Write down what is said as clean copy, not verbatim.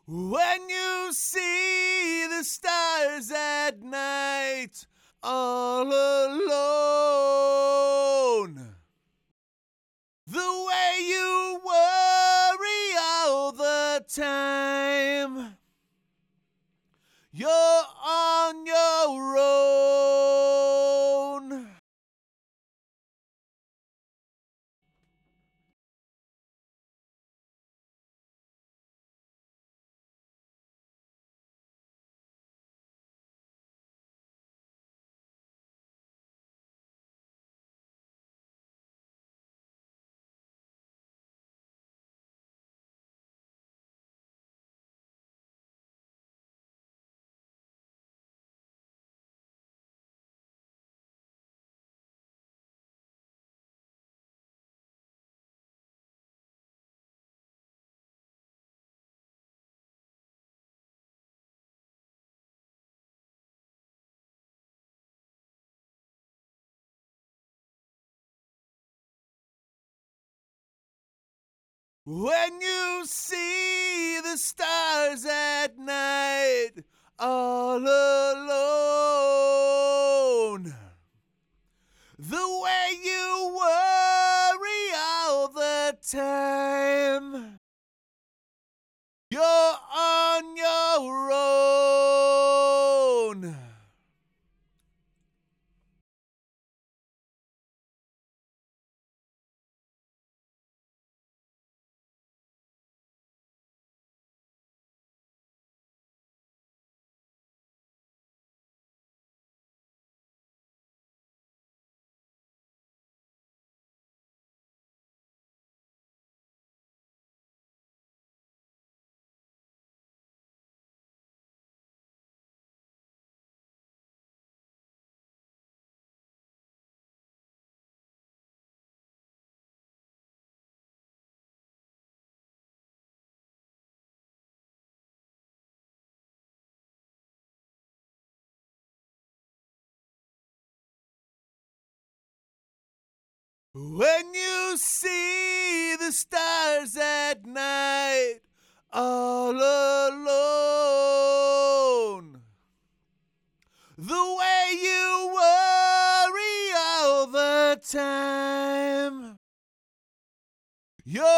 When you see the stars at night, all alone, the way you worry all the time, you're on your own. When you see the stars at night, all alone, the way you worry all the time, you're on your own. When you see the stars at night, all alone, the way you worry all the time, you're